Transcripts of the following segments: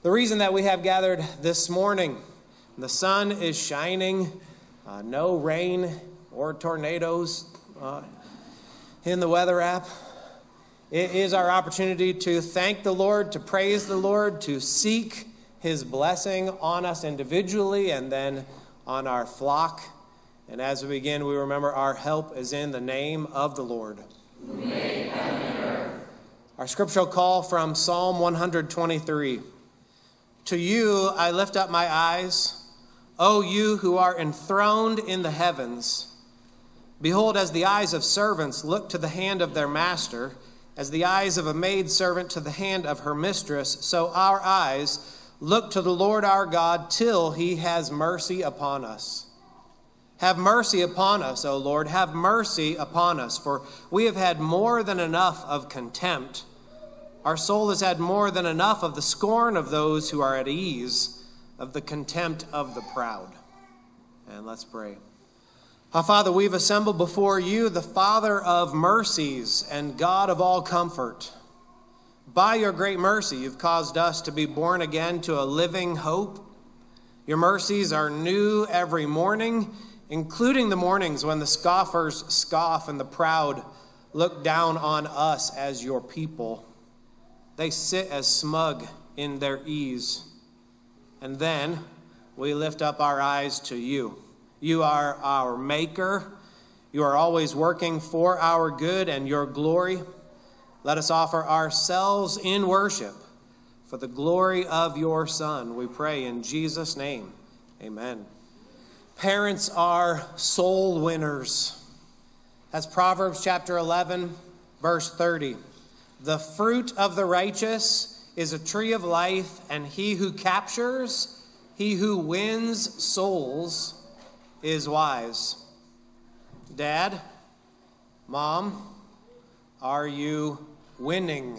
The reason that we have gathered this morning, the sun is shining, no rain or tornadoes in the weather app. It is our opportunity to thank the Lord, to praise the Lord, to seek His blessing on us individually and then on our flock. And as we begin, we remember our help is in the name of the Lord. Who made heaven and earth. Our scriptural call from Psalm 123. To you I lift up my eyes, O you who are enthroned in the heavens. Behold, as the eyes of servants look to the hand of their master, as the eyes of a maidservant to the hand of her mistress, so our eyes look to the Lord our God till he has mercy upon us. Have mercy upon us, O Lord, have mercy upon us, for we have had more than enough of contempt. Our soul has had more than enough of the scorn of those who are at ease, of the contempt of the proud. And let's pray. Our Father, we've assembled before you, the Father of mercies and God of all comfort. By your great mercy, you've caused us to be born again to a living hope. Your mercies are new every morning, including the mornings when the scoffers scoff and the proud look down on us as your people. They sit as smug in their ease. And then we lift up our eyes to you. You are our maker. You are always working for our good and your glory. Let us offer ourselves in worship for the glory of your Son. We pray in Jesus' name. Amen. Parents are soul winners. That's Proverbs chapter 11, verse 30. The fruit of the righteous is a tree of life, and he who captures, he who wins souls, is wise. Dad, Mom, are you winning?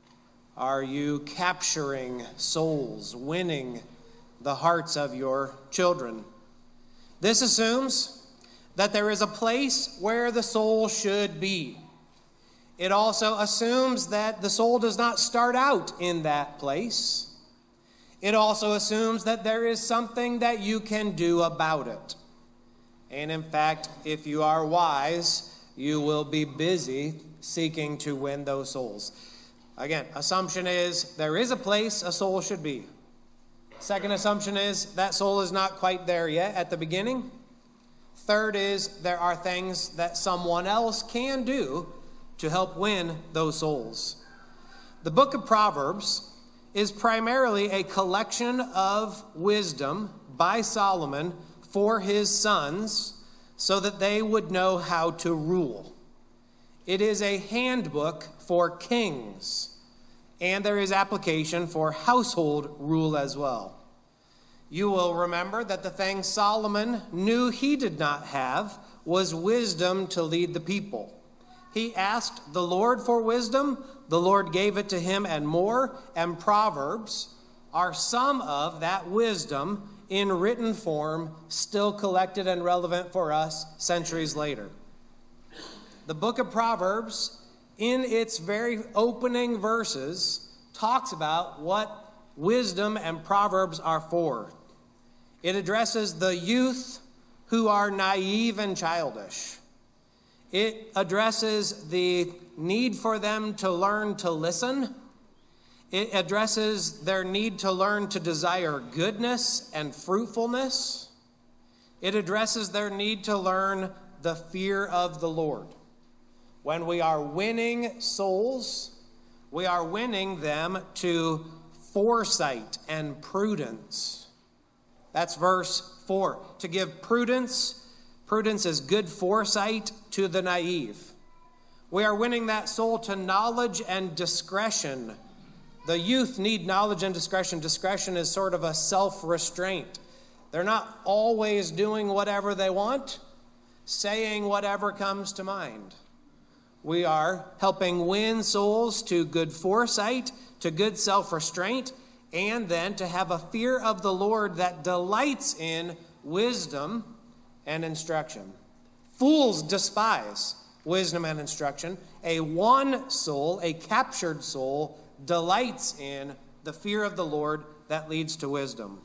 Are you capturing souls, winning the hearts of your children? This assumes that there is a place where the soul should be. It also assumes that the soul does not start out in that place. It also assumes that there is something that you can do about it. And in fact, if you are wise, you will be busy seeking to win those souls. Again, assumption is there is a place a soul should be. Second assumption is that soul is not quite there yet at the beginning. Third is there are things that someone else can do to help win those souls. The book of Proverbs is primarily a collection of wisdom by Solomon for his sons so that they would know how to rule. It is a handbook for kings, and there is application for household rule as well. You will remember that the thing Solomon knew he did not have was wisdom to lead the people. He asked the Lord for wisdom. The Lord gave it to him and more. And Proverbs are some of that wisdom in written form, still collected and relevant for us centuries later. The book of Proverbs, in its very opening verses, talks about what wisdom and Proverbs are for. It addresses the youth who are naive and childish. It addresses the need for them to learn to listen. It addresses their need to learn to desire goodness and fruitfulness. It addresses their need to learn the fear of the Lord. When we are winning souls, we are winning them to foresight and prudence. That's verse 4. To give prudence is good foresight to the naive. We are winning that soul to knowledge and discretion. The youth need knowledge and discretion. Discretion is sort of a self-restraint. They're not always doing whatever they want, saying whatever comes to mind. We are helping win souls to good foresight, to good self-restraint, and then to have a fear of the Lord that delights in wisdom and instruction. Fools despise wisdom and instruction. A won soul, a captured soul, delights in the fear of the Lord that leads to wisdom.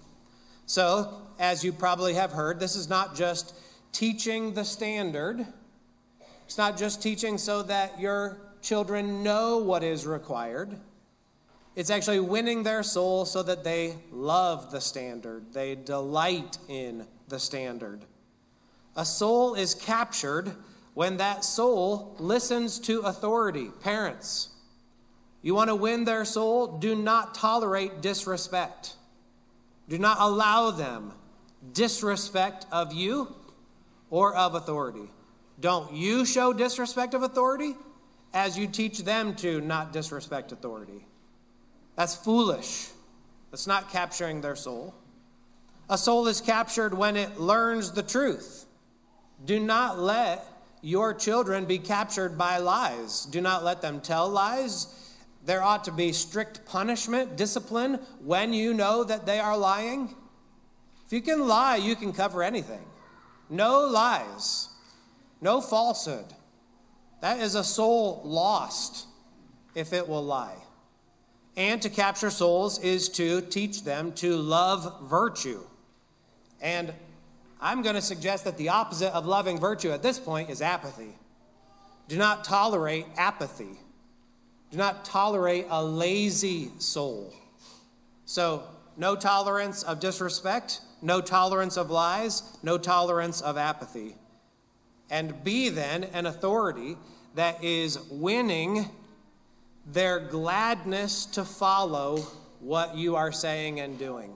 So, as you probably have heard, this is not just teaching the standard. It's not just teaching so that your children know what is required. It's actually winning their soul so that they love the standard. They delight in the standard. A soul is captured when that soul listens to authority. Parents, you want to win their soul? Do not tolerate disrespect. Do not allow them disrespect of you or of authority. Don't you show disrespect of authority as you teach them to not disrespect authority. That's foolish. That's not capturing their soul. A soul is captured when it learns the truth. Do not let your children be captured by lies. Do not let them tell lies. There ought to be strict punishment, discipline, when you know that they are lying. If you can lie, you can cover anything. No lies. No falsehood. That is a soul lost if it will lie. And to capture souls is to teach them to love virtue. And I'm going to suggest that the opposite of loving virtue at this point is apathy. Do not tolerate apathy. Do not tolerate a lazy soul. So, no tolerance of disrespect, no tolerance of lies, no tolerance of apathy. And be then an authority that is winning their gladness to follow what you are saying and doing.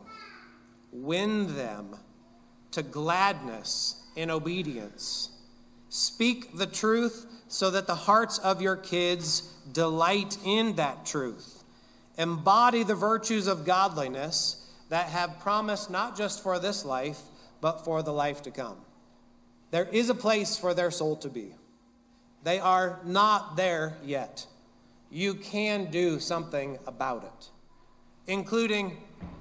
Win them to gladness in obedience. Speak the truth so that the hearts of your kids delight in that truth. Embody the virtues of godliness that have promise not just for this life, but for the life to come. There is a place for their soul to be. They are not there yet. You can do something about it, including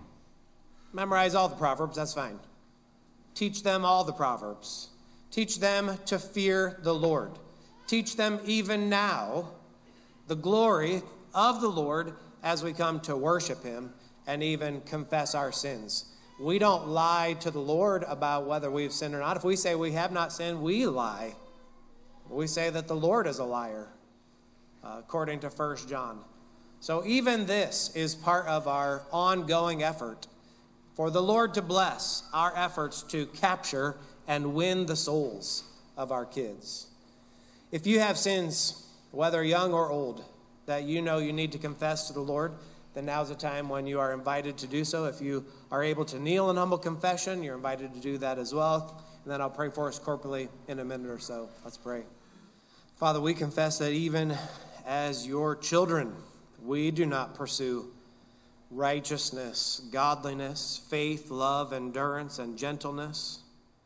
memorize all the Proverbs, that's fine. Teach them all the Proverbs. Teach them to fear the Lord. Teach them even now the glory of the Lord as we come to worship him and even confess our sins. We don't lie to the Lord about whether we've sinned or not. If we say we have not sinned, we lie. We say that the Lord is a liar, according to 1 John. So even this is part of our ongoing effort for the Lord to bless our efforts to capture and win the souls of our kids. If you have sins, whether young or old, that you know you need to confess to the Lord, then now's the time when you are invited to do so. If you are able to kneel in humble confession, you're invited to do that as well. And then I'll pray for us corporately in a minute or so. Let's pray. Father, we confess that even as your children, we do not pursue righteousness, godliness, faith, love, endurance, and gentleness.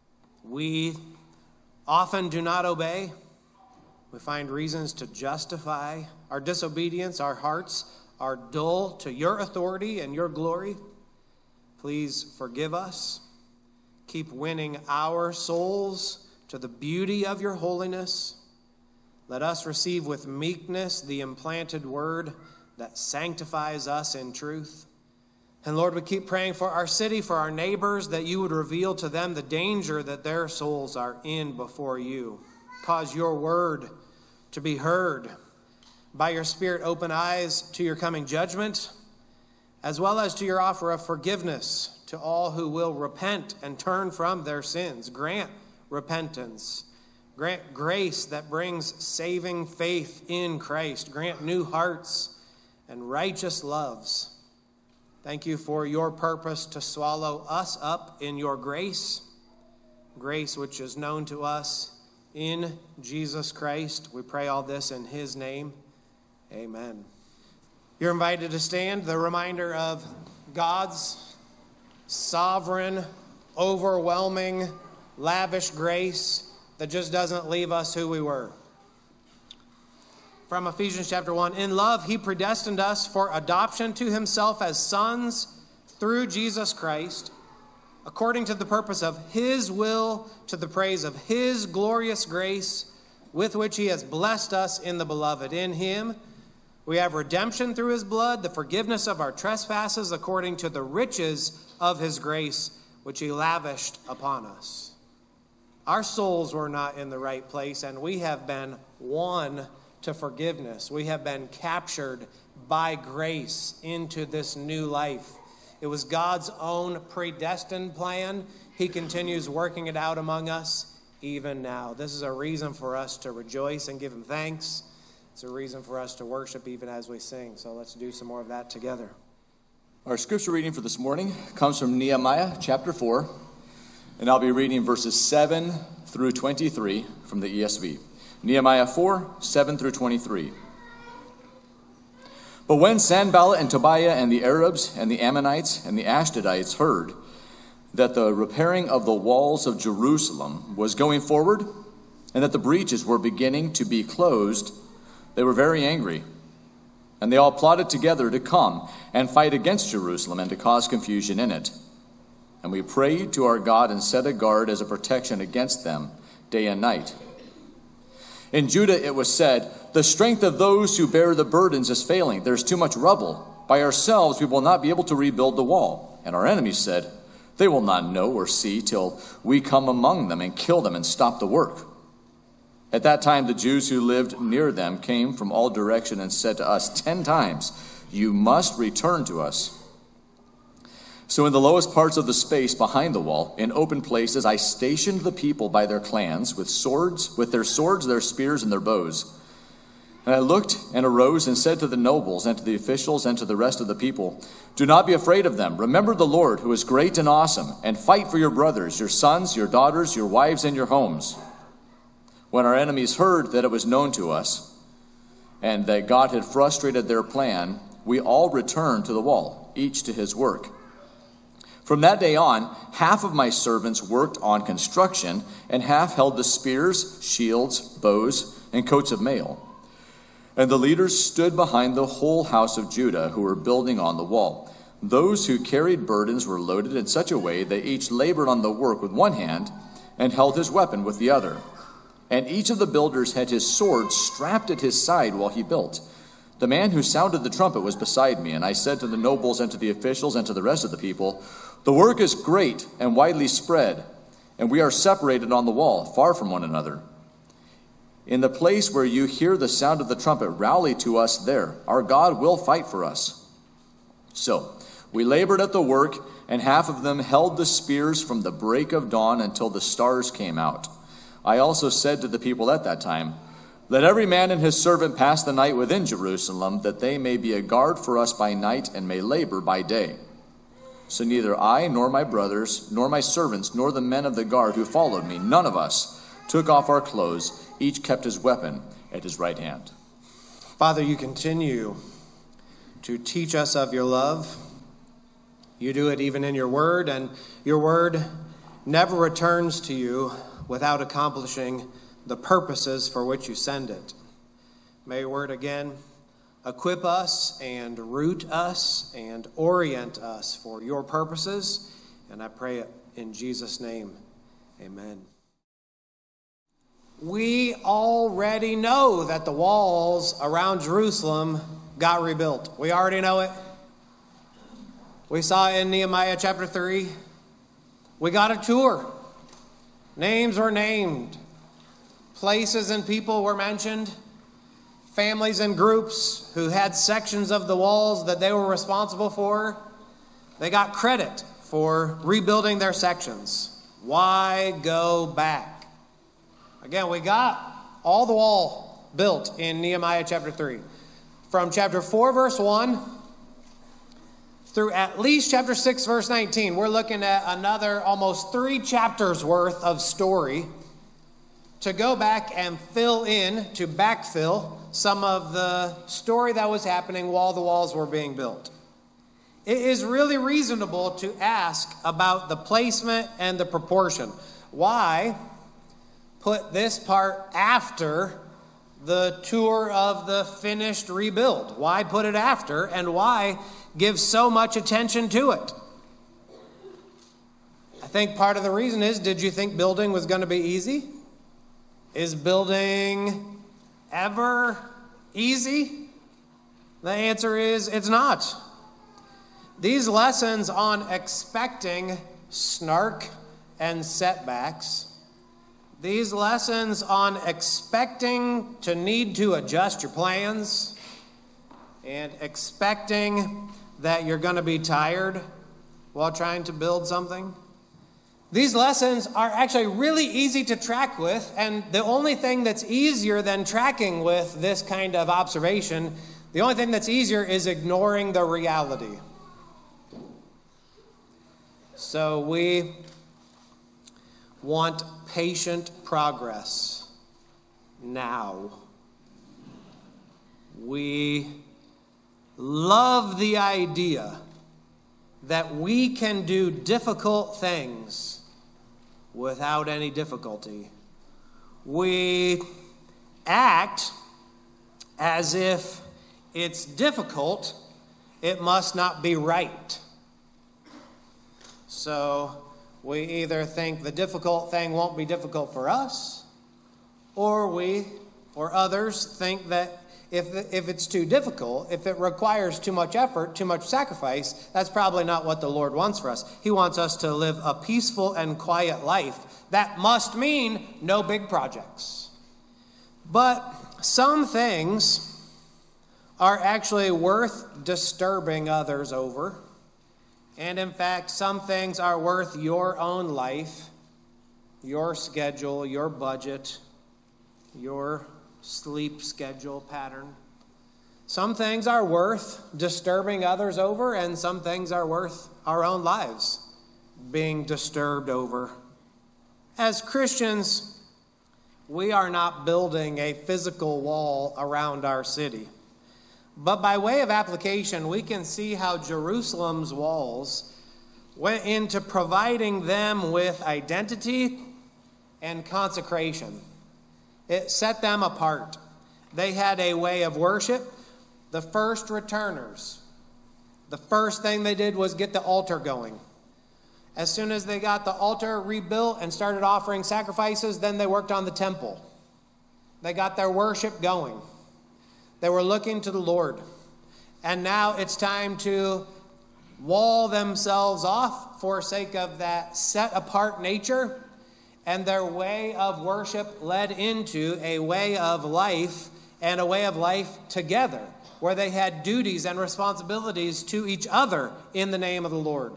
We often do not obey. We find reasons to justify our disobedience. Our hearts are dull to your authority and your glory. Please forgive us. Keep winning our souls to the beauty of your holiness. Let us receive with meekness the implanted word that sanctifies us in truth. And Lord, we keep praying for our city, for our neighbors, that you would reveal to them the danger that their souls are in before you. Cause your word to be heard. By your Spirit, open eyes to your coming judgment, as well as to your offer of forgiveness to all who will repent and turn from their sins. Grant repentance. Grant grace that brings saving faith in Christ. Grant new hearts and righteous loves. Thank you for your purpose to swallow us up in your grace, grace which is known to us in Jesus Christ. We pray all this in his name. Amen. You're invited to stand. The reminder of God's sovereign, overwhelming, lavish grace that just doesn't leave us who we were. From Ephesians chapter 1, in love, he predestined us for adoption to himself as sons through Jesus Christ, according to the purpose of his will, to the praise of his glorious grace, with which he has blessed us in the beloved. In him We have redemption through his blood, the forgiveness of our trespasses according to the riches of his grace, which he lavished upon us. Our souls were not in the right place, and we have been won to forgiveness. We have been captured by grace into this new life. It was God's own predestined plan. He continues working it out among us even now. This is a reason for us to rejoice and give him thanks. It's a reason for us to worship even as we sing. So let's do some more of that together. Our scripture reading for this morning comes from Nehemiah chapter 4, and I'll be reading verses 7 through 23 from the ESV. Nehemiah 4, 7 through 23. But when Sanballat and Tobiah and the Arabs and the Ammonites and the Ashdodites heard that the repairing of the walls of Jerusalem was going forward and that the breaches were beginning to be closed, they were very angry. And they all plotted together to come and fight against Jerusalem and to cause confusion in it. And we prayed to our God and set a guard as a protection against them day and night. In Judah it was said, the strength of those who bear the burdens is failing. There's too much rubble. By ourselves we will not be able to rebuild the wall. And our enemies said, they will not know or see till we come among them and kill them and stop the work. At that time the Jews who lived near them came from all direction and said to us 10 times, you must return to us. So in the lowest parts of the space behind the wall, in open places, I stationed the people by their clans with their swords, their spears, and their bows. And I looked and arose and said to the nobles and to the officials and to the rest of the people, do not be afraid of them. Remember the Lord, who is great and awesome, and fight for your brothers, your sons, your daughters, your wives, and your homes. When our enemies heard that it was known to us and that God had frustrated their plan, we all returned to the wall, each to his work. From that day on, half of my servants worked on construction, and half held the spears, shields, bows, and coats of mail. And the leaders stood behind the whole house of Judah who were building on the wall. Those who carried burdens were loaded in such a way that each labored on the work with one hand and held his weapon with the other. And each of the builders had his sword strapped at his side while he built. The man who sounded the trumpet was beside me, and I said to the nobles and to the officials and to the rest of the people, the work is great and widely spread, and we are separated on the wall, far from one another. In the place where you hear the sound of the trumpet, rally to us there. Our God will fight for us. So we labored at the work, and half of them held the spears from the break of dawn until the stars came out. I also said to the people at that time, let every man and his servant pass the night within Jerusalem, that they may be a guard for us by night and may labor by day. So neither I nor my brothers, nor my servants, nor the men of the guard who followed me, none of us took off our clothes. Each kept his weapon at his right hand. Father, you continue to teach us of your love. You do it even in your word, and your word never returns to you without accomplishing the purposes for which you send it. May your word again equip us and root us and orient us for your purposes. And I pray it in Jesus' name. Amen. We already know that the walls around Jerusalem got rebuilt. We already know it. We saw it in Nehemiah chapter 3. We got a tour. Names were named. Places and people were mentioned. Families and groups who had sections of the walls that they were responsible for, they got credit for rebuilding their sections. Why go back? Again, we got all the wall built in Nehemiah chapter 3. From chapter 4, verse 1, through at least chapter 6, verse 19, we're looking at another almost 3 chapters worth of story to go back and fill in, to backfill some of the story that was happening while the walls were being built. It is really reasonable to ask about the placement and the proportion. Why put this part after the tour of the finished rebuild? Why put it after, and why give so much attention to it? I think part of the reason is, did you think building was going to be easy? Is building ever easy? The answer is it's not. These lessons on expecting snark and setbacks, these lessons on expecting to need to adjust your plans and expecting that you're going to be tired while trying to build something, these lessons are actually really easy to track with, and the only thing that's easier than tracking with this kind of observation, the only thing that's easier is ignoring the reality. So we want patient progress now. We love the idea that we can do difficult things without any difficulty. We act as if it's difficult, it must not be right. So we either think the difficult thing won't be difficult for us, or we or others think that if it's too difficult, if it requires too much effort, too much sacrifice, that's probably not what the Lord wants for us. He wants us to live a peaceful and quiet life. That must mean no big projects. But some things are actually worth disturbing others over. And in fact, some things are worth your own life, your schedule, your budget, your sleep schedule pattern. Some things are worth disturbing others over, and some things are worth our own lives being disturbed over. As Christians, we are not building a physical wall around our city. But by way of application, we can see how Jerusalem's walls went into providing them with identity and consecration. It set them apart. They had a way of worship. The first returners, the first thing they did was get the altar going. As soon as they got the altar rebuilt and started offering sacrifices, then they worked on the temple. They got their worship going. They were looking to the Lord. And now it's time to wall themselves off for sake of that set-apart nature. And their way of worship led into a way of life and a way of life together, where they had duties and responsibilities to each other in the name of the Lord.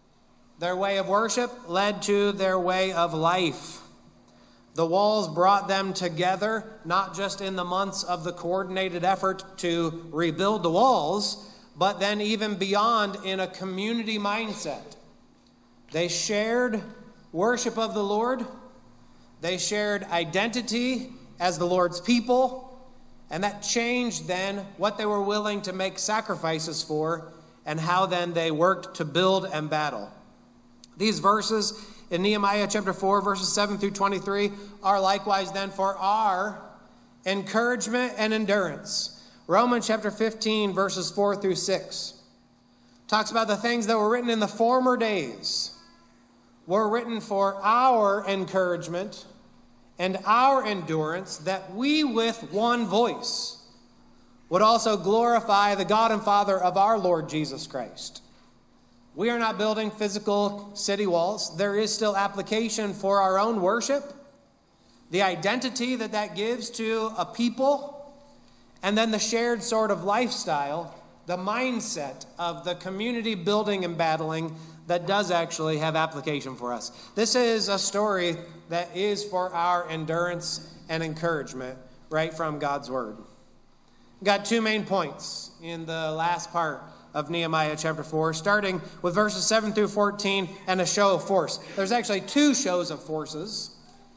Their way of worship led to their way of life. The walls brought them together, not just in the months of the coordinated effort to rebuild the walls, but then even beyond in a community mindset. They shared worship of the Lord. They shared identity as the Lord's people. And that changed then what they were willing to make sacrifices for and how then they worked to build and battle. These verses in Nehemiah chapter 4, verses 7 through 23 are likewise then for our encouragement and endurance. Romans chapter 15, verses 4 through 6 talks about the things that were written in the former days were written for our encouragement and our endurance, that we with one voice would also glorify the God and Father of our Lord Jesus Christ. We are not building physical city walls. There is still application for our own worship, the identity that gives to a people, and then the shared sort of lifestyle, the mindset of the community building and battling that does actually have application for us. This is a story that is for our endurance and encouragement right from God's Word. We've got two main points in the last part of Nehemiah chapter 4, starting with verses 7 through 14 and a show of force. There's actually two shows of forces.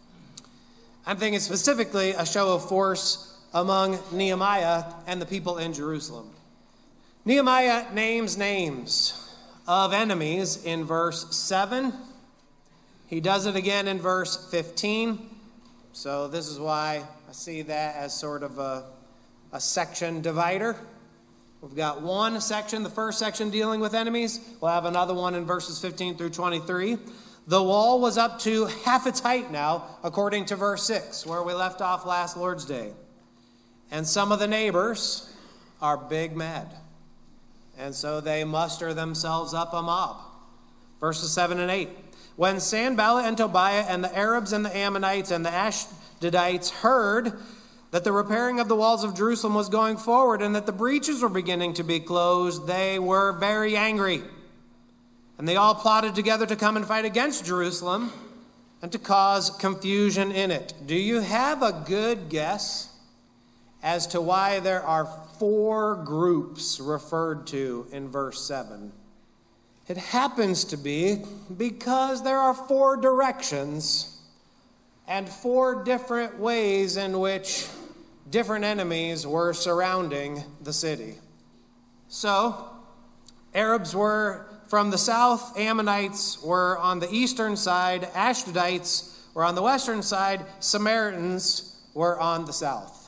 I'm thinking specifically a show of force among Nehemiah and the people in Jerusalem. Nehemiah names names of enemies in verse 7. He does it again in verse 15. So this is why I see that as sort of a section divider. We've got one section, the first section dealing with enemies. We'll have another one in verses 15 through 23. The wall was up to half its height now, according to verse 6, where we left off last Lord's Day. And some of the neighbors are big mad. And so they muster themselves up a mob. Verses 7 and 8. When Sanballat and Tobiah and the Arabs and the Ammonites and the Ashdodites heard that the repairing of the walls of Jerusalem was going forward and that the breaches were beginning to be closed, they were very angry. And they all plotted together to come and fight against Jerusalem and to cause confusion in it. Do you have a good guess as to why there are 4 groups referred to in verse 7? It happens to be because there are 4 directions and 4 different ways in which different enemies were surrounding the city. So, Arabs were from the south, Ammonites were on the eastern side, Ashdodites were on the western side, Samaritans were on the south.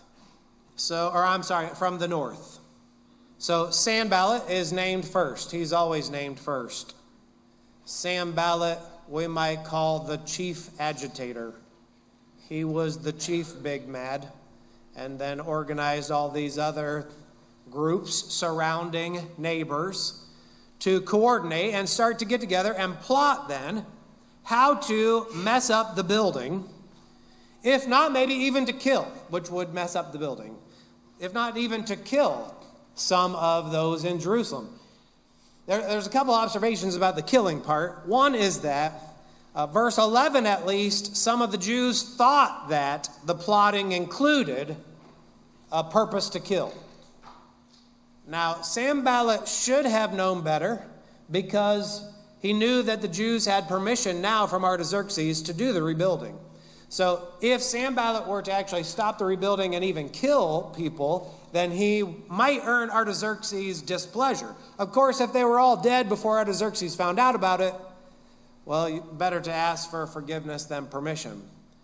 From the north. So Sanballat is named first. He's always named first. Sanballat, we might call the chief agitator. He was the chief big mad, and then organized all these other groups surrounding neighbors to coordinate and start to get together and plot then how to mess up the building, if not maybe even to kill, which would mess up the building, if not even to kill some of those in Jerusalem. There's a couple observations about the killing part. One is that, verse 11 at least, some of the Jews thought that the plotting included a purpose to kill. Now, Sanballat should have known better because he knew that the Jews had permission now from Artaxerxes to do the rebuilding. So if Sanballat were to actually stop the rebuilding and even kill people, then he might earn Artaxerxes' displeasure. Of course, if they were all dead before Artaxerxes found out about it, well, better to ask for forgiveness than permission.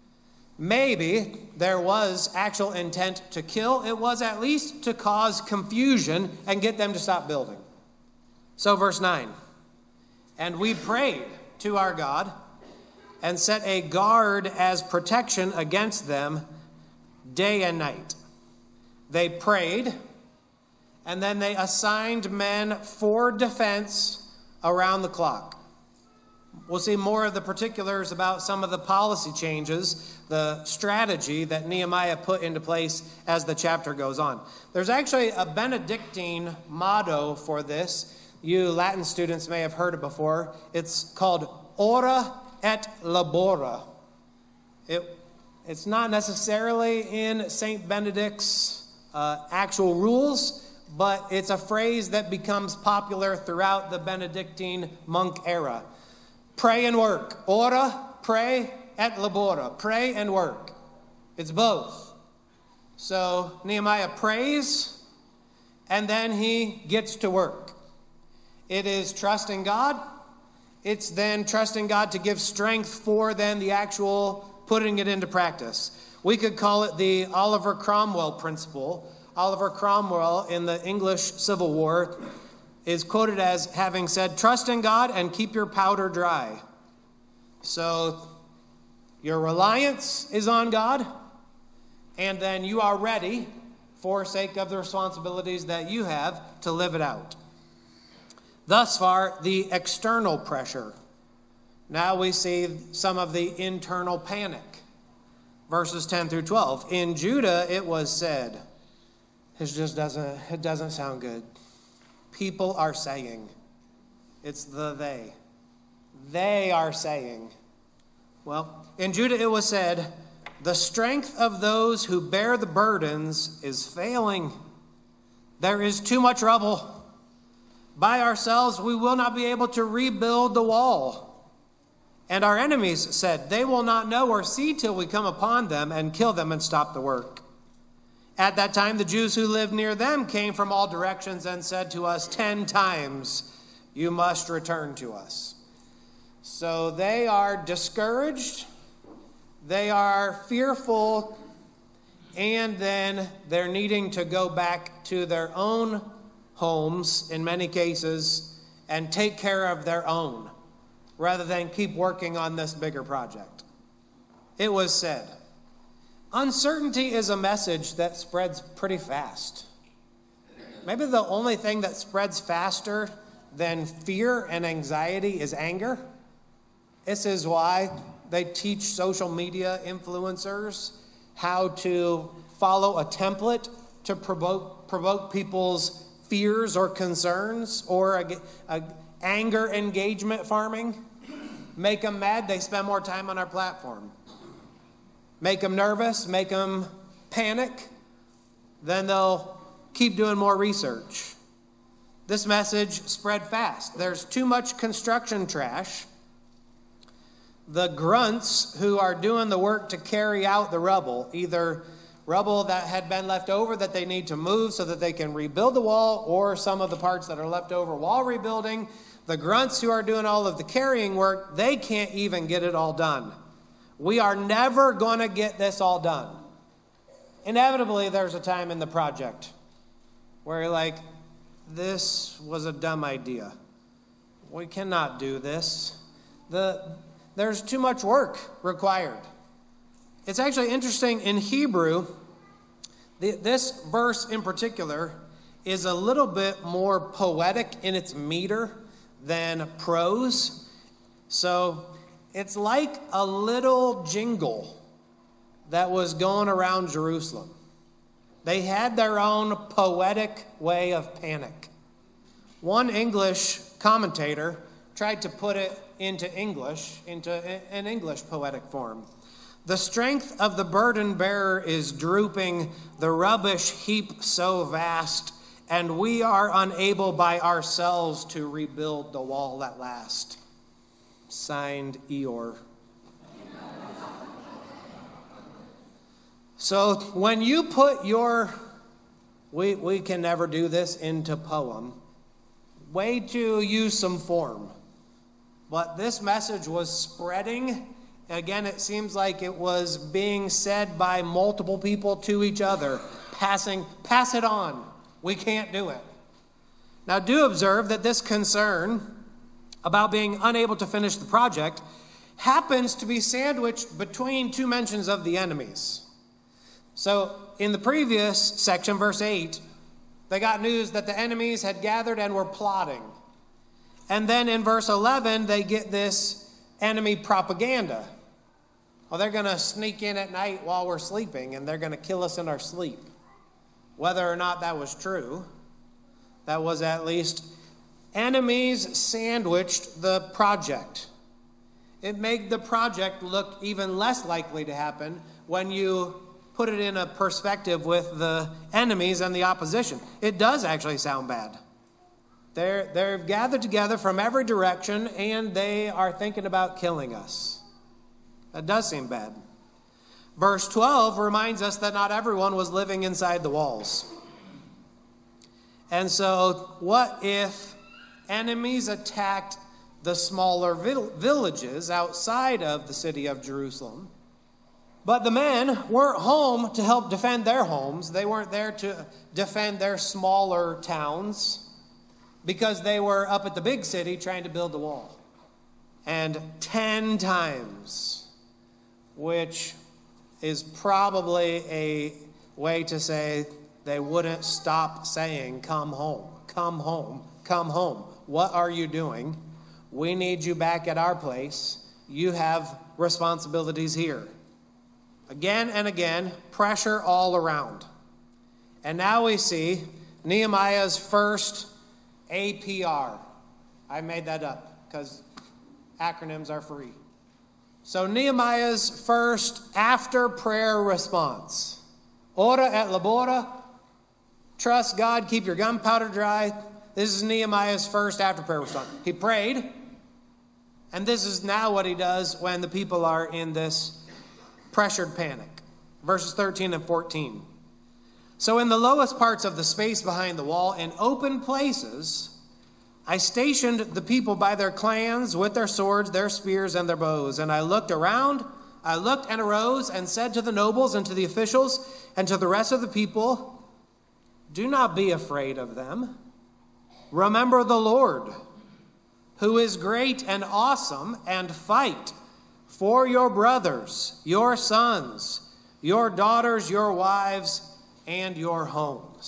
Maybe there was actual intent to kill. It was at least to cause confusion and get them to stop building. So verse 9, and we prayed to our God and set a guard as protection against them day and night. They prayed, and then they assigned men for defense around the clock. We'll see more of the particulars about some of the policy changes, the strategy that Nehemiah put into place as the chapter goes on. There's actually a Benedictine motto for this. You Latin students may have heard it before. It's called Ora et Labora. It's not necessarily in St. Benedict's actual rules, but it's a phrase that becomes popular throughout the Benedictine monk era. Pray and work. Ora, pray, et labora. Pray and work. It's both. So Nehemiah prays, and then he gets to work. It is trusting God. It's then trusting God to give strength for then the actual putting it into practice. We could call it the Oliver Cromwell principle. Oliver Cromwell in the English Civil War is quoted as having said, trust in God and keep your powder dry. So your reliance is on God, and then you are ready for sake of the responsibilities that you have to live it out. Thus far, the external pressure. Now we see some of the internal panic. Verses 10 through 12. In Judah it was said, it doesn't sound good. People are saying, it's the they. They are saying. Well, in Judah it was said, the strength of those who bear the burdens is failing. There is too much rubble. By ourselves we will not be able to rebuild the wall. And our enemies said, they will not know or see till we come upon them and kill them and stop the work. At that time, the Jews who lived near them came from all directions and said to us 10 times, you must return to us. So they are discouraged, they are fearful, and then they're needing to go back to their own homes in many cases and take care of their own rather than keep working on this bigger project. It was said, uncertainty is a message that spreads pretty fast. maybe the only thing that spreads faster than fear and anxiety is anger. This is why they teach social media influencers how to follow a template to provoke people's fears or concerns, or anger engagement farming. Make them mad, they spend more time on our platform. Make them nervous, make them panic, then they'll keep doing more research. This message spread fast. There's too much construction trash. The grunts who are doing the work to carry out the rubble, either rubble that had been left over that they need to move so that they can rebuild the wall, or some of the parts that are left over while rebuilding, the grunts who are doing all of the carrying work, they can't even get it all done. We are never going to get this all done. Inevitably, there's a time in the project where you're like, this was a dumb idea. We cannot do this. There's too much work required. It's actually interesting in Hebrew, this verse in particular is a little bit more poetic in its meter than prose. So it's like a little jingle that was going around Jerusalem. They had their own poetic way of panic. One English commentator tried to put it into an English poetic form. The strength of the burden bearer is drooping, the rubbish heap so vast, and we are unable by ourselves to rebuild the wall at last. Signed, Eeyore. So when you put your, we can never do this, into poem, way to use some form. But this message was spreading. Again, it seems like it was being said by multiple people to each other, pass it on. We can't do it. Now, do observe that this concern about being unable to finish the project happens to be sandwiched between two mentions of the enemies. So, in the previous section, verse 8, they got news that the enemies had gathered and were plotting. And then in verse 11, they get this enemy propaganda. Well, they're going to sneak in at night while we're sleeping, and they're going to kill us in our sleep. Whether or not that was true, that was at least enemies sandwiched the project. It made the project look even less likely to happen when you put it in a perspective with the enemies and the opposition. It does actually sound bad. They're gathered together from every direction, and they are thinking about killing us. That does seem bad. Verse 12 reminds us that not everyone was living inside the walls. And so, what if enemies attacked the smaller villages outside of the city of Jerusalem? But the men weren't home to help defend their homes. They weren't there to defend their smaller towns, because they were up at the big city trying to build the wall. And 10 times, which is probably a way to say they wouldn't stop saying, come home, come home, come home. What are you doing? We need you back at our place. You have responsibilities here. Again and again, pressure all around. And now we see Nehemiah's first APR. I made that up because acronyms are free. So Nehemiah's first after prayer response. Ora et labora. Trust God, keep your gunpowder dry. This is Nehemiah's first after prayer response. He prayed, and this is now what he does when the people are in this pressured panic. Verses 13 and 14. So in the lowest parts of the space behind the wall, in open places, I stationed the people by their clans with their swords, their spears, and their bows. And I looked around, I looked and arose and said to the nobles and to the officials and to the rest of the people, do not be afraid of them. Remember the Lord, who is great and awesome, and fight for your brothers, your sons, your daughters, your wives, and your homes.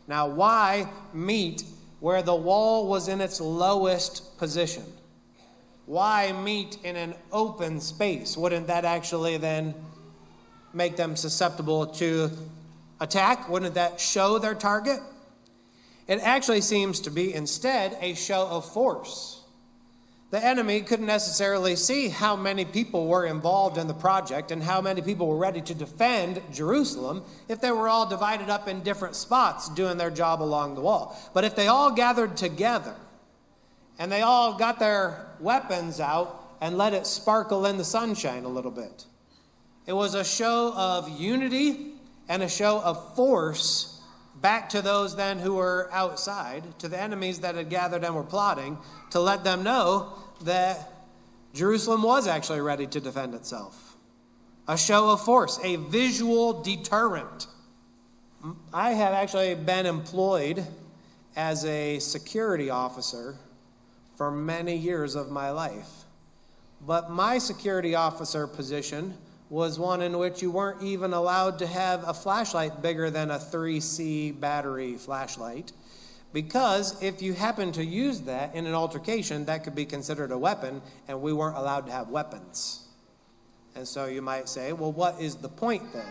Now, why meet where the wall was in its lowest position? Why meet in an open space? Wouldn't that actually then make them susceptible to attack? Wouldn't that show their target? It actually seems to be instead a show of force. The enemy couldn't necessarily see how many people were involved in the project and how many people were ready to defend Jerusalem if they were all divided up in different spots doing their job along the wall. But if they all gathered together and they all got their weapons out and let it sparkle in the sunshine a little bit, it was a show of unity and a show of force back to those then who were outside, to the enemies that had gathered and were plotting, to let them know that Jerusalem was actually ready to defend itself. A show of force, a visual deterrent. I have actually been employed as a security officer for many years of my life. But my security officer position was one in which you weren't even allowed to have a flashlight bigger than a 3C battery flashlight, because if you happen to use that in an altercation, that could be considered a weapon, and we weren't allowed to have weapons. And so you might say, well, what is the point then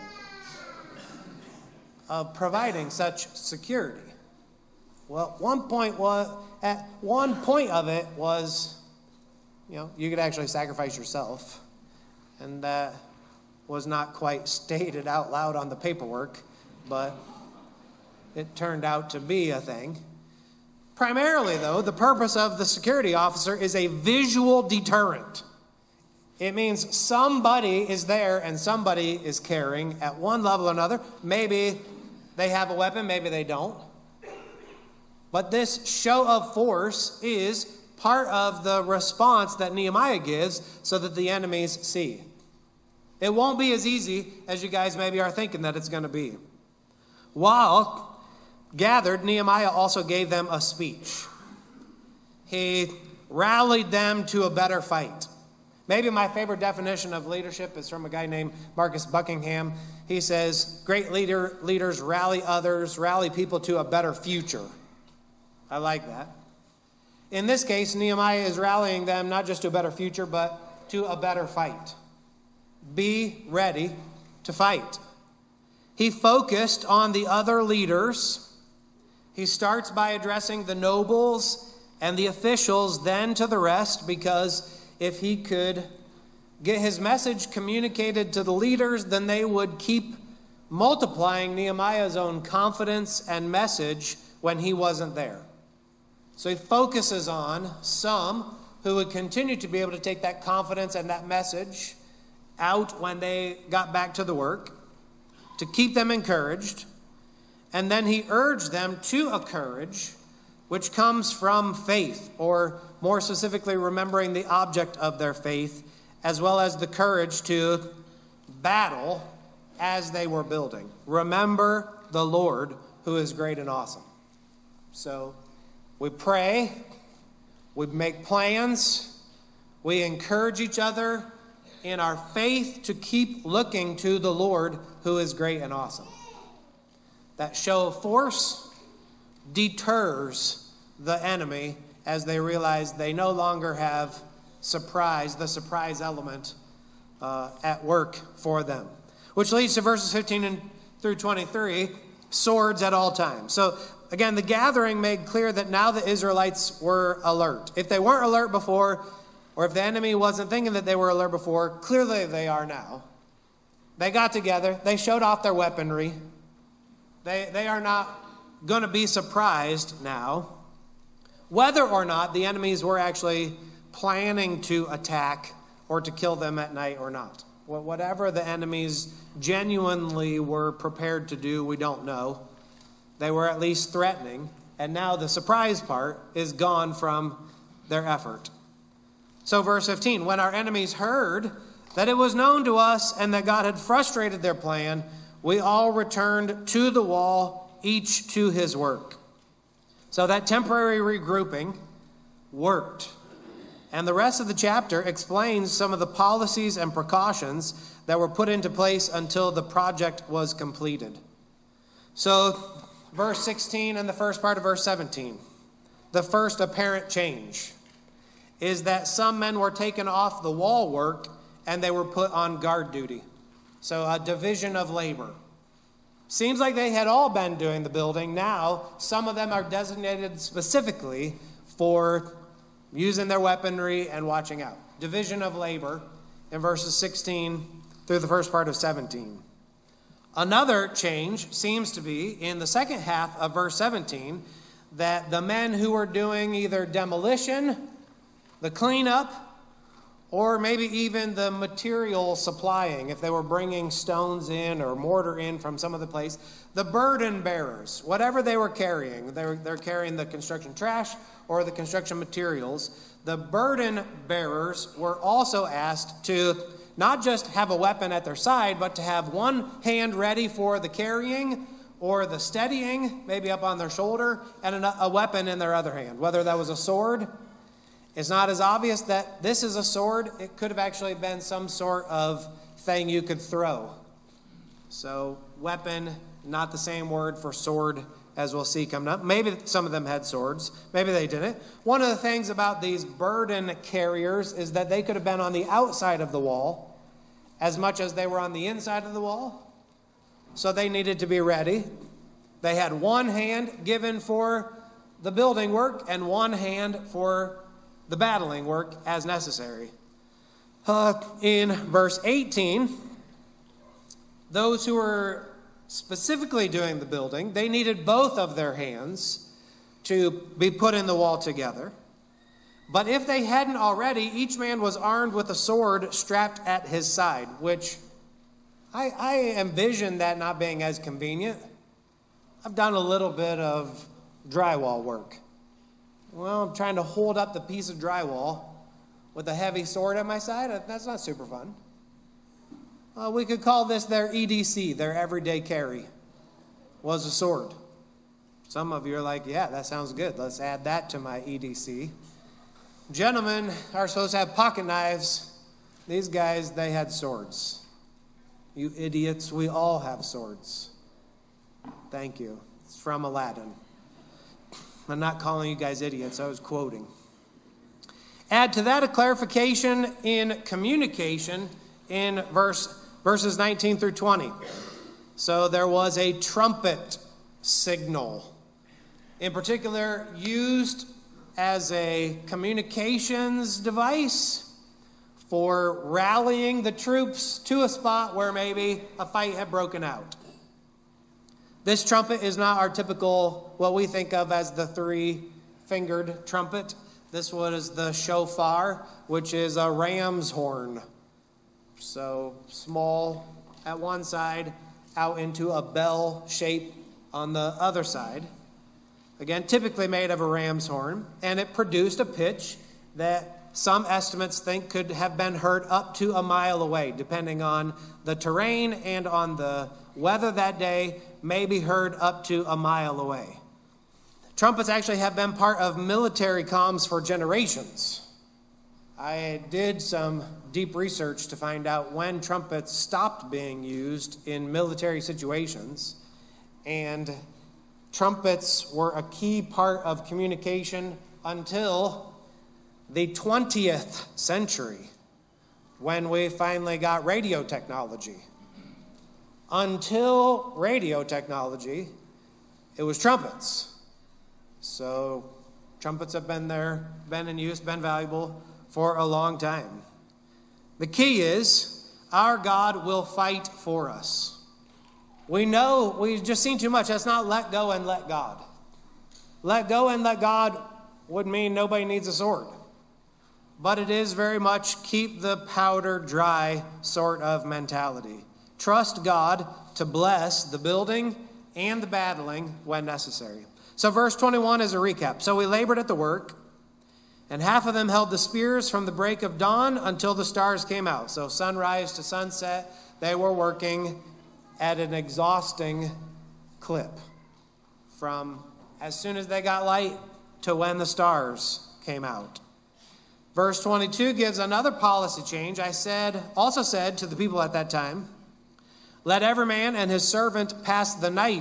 of providing such security? Well, one point of it was, you could actually sacrifice yourself, and that was not quite stated out loud on the paperwork, but it turned out to be a thing. Primarily, though, the purpose of the security officer is a visual deterrent. It means somebody is there and somebody is carrying at one level or another. Maybe they have a weapon, maybe they don't. But this show of force is part of the response that Nehemiah gives so that the enemies see. It won't be as easy as you guys maybe are thinking that it's going to be. While gathered, Nehemiah also gave them a speech. He rallied them to a better fight. Maybe my favorite definition of leadership is from a guy named Marcus Buckingham. He says, great leaders rally others, rally people to a better future. I like that. In this case, Nehemiah is rallying them not just to a better future, but to a better fight. Be ready to fight. He focused on the other leaders. He starts by addressing the nobles and the officials, then to the rest, because if he could get his message communicated to the leaders, then they would keep multiplying Nehemiah's own confidence and message when he wasn't there. So he focuses on some who would continue to be able to take that confidence and that message out when they got back to the work, to keep them encouraged. And then he urged them to a courage which comes from faith, or more specifically, remembering the object of their faith, as well as the courage to battle as they were building. Remember the Lord who is great and awesome. So we pray, we make plans, we encourage each other in our faith to keep looking to the Lord who is great and awesome. That show of force deters the enemy as they realize they no longer have the surprise element at work for them. Which leads to verses 15 through 23, swords at all times. So again, the gathering made clear that now the Israelites were alert. If they weren't alert before, or if the enemy wasn't thinking that they were alert before, clearly they are now. They got together. They showed off their weaponry. They are not going to be surprised now whether or not the enemies were actually planning to attack or to kill them at night or not. Whatever the enemies genuinely were prepared to do, we don't know. They were at least threatening. And now the surprise part is gone from their effort. So verse 15, when our enemies heard that it was known to us and that God had frustrated their plan, we all returned to the wall, each to his work. So that temporary regrouping worked. And the rest of the chapter explains some of the policies and precautions that were put into place until the project was completed. So verse 16 and the first part of verse 17, the first apparent change is that some men were taken off the wall work and they were put on guard duty. So a division of labor. Seems like they had all been doing the building. Now, some of them are designated specifically for using their weaponry and watching out. Division of labor in verses 16 through the first part of 17. Another change seems to be in the second half of verse 17, that the men who were doing either demolition, the cleanup, or maybe even the material supplying, if they were bringing stones in or mortar in from some other place, the burden bearers, whatever they were carrying, they're carrying the construction trash or the construction materials, the burden bearers were also asked to not just have a weapon at their side, but to have one hand ready for the carrying or the steadying, maybe up on their shoulder, and a weapon in their other hand, whether that was a sword. It's not as obvious that this is a sword. It could have actually been some sort of thing you could throw. So weapon, not the same word for sword as we'll see coming up. Maybe some of them had swords. Maybe they didn't. One of the things about these burden carriers is that they could have been on the outside of the wall as much as they were on the inside of the wall. So they needed to be ready. They had one hand given for the building work and one hand for the battling work as necessary. In verse 18, those who were specifically doing the building, they needed both of their hands to be put in the wall together. But if they hadn't already, each man was armed with a sword strapped at his side, which I envision that not being as convenient. I've done a little bit of drywall work. Well, I'm trying to hold up the piece of drywall with a heavy sword at my side. That's not super fun. We could call this their EDC, their everyday carry, was a sword. Some of you are like, yeah, that sounds good. Let's add that to my EDC. Gentlemen are supposed to have pocket knives. These guys, they had swords. You idiots, we all have swords. Thank you. It's from Aladdin. I'm not calling you guys idiots. I was quoting. Add to that a clarification in communication in verses 19 through 20. So there was a trumpet signal, in particular used as a communications device for rallying the troops to a spot where maybe a fight had broken out. This trumpet is not our typical, what we think of as the three-fingered trumpet. This was the shofar, which is a ram's horn. So small at one side, out into a bell shape on the other side. Again, typically made of a ram's horn. And it produced a pitch that some estimates think could have been heard up to a mile away, depending on the terrain and on the weather that day, may be heard up to a mile away. Trumpets actually have been part of military comms for generations. I did some deep research to find out when trumpets stopped being used in military situations, and trumpets were a key part of communication until the 20th century, when we finally got radio technology. Until radio technology, it was trumpets. So trumpets have been there, been in use, been valuable for a long time. The key is our God will fight for us. We know, we've just seen too much. That's not let go and let God. Let go and let God would mean nobody needs a sword. But it is very much keep the powder dry sort of mentality. Trust God to bless the building and the battling when necessary. So verse 21 is a recap. So we labored at the work, and half of them held the spears from the break of dawn until the stars came out. So sunrise to sunset, they were working at an exhausting clip. From as soon as they got light to when the stars came out. Verse 22 gives another policy change. I also said to the people at that time, let every man and his servant pass the night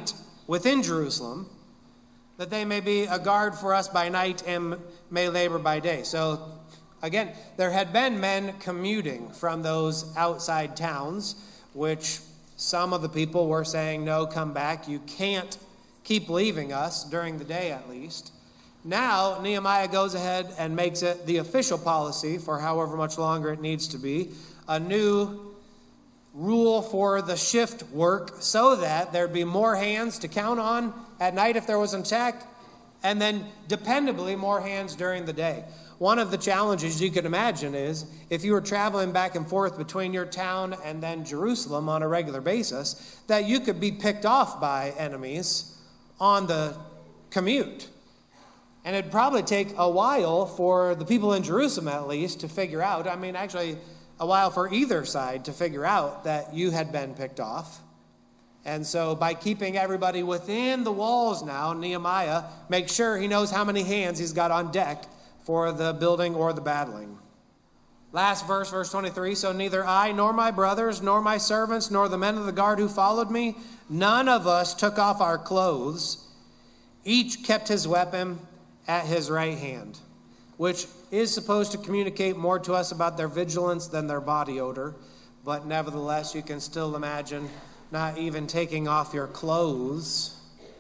within Jerusalem, that they may be a guard for us by night and may labor by day. So, again, there had been men commuting from those outside towns, which some of the people were saying, no, come back. You can't keep leaving us during the day at least. Now, Nehemiah goes ahead and makes it the official policy for however much longer it needs to be, a new rule for the shift work so that there'd be more hands to count on at night if there was an attack, and then dependably more hands during the day. One of the challenges you could imagine is if you were traveling back and forth between your town and then Jerusalem on a regular basis, that you could be picked off by enemies on the commute. And it'd probably take a while for the people in Jerusalem at least to figure out, actually a while for either side to figure out that you had been picked off. And so by keeping everybody within the walls now, Nehemiah makes sure he knows how many hands he's got on deck for the building or the battling. Last verse, verse 23, so neither I nor my brothers nor my servants nor the men of the guard who followed me, none of us took off our clothes. Each kept his weapon at his right hand, which is supposed to communicate more to us about their vigilance than their body odor. But nevertheless, you can still imagine not even taking off your clothes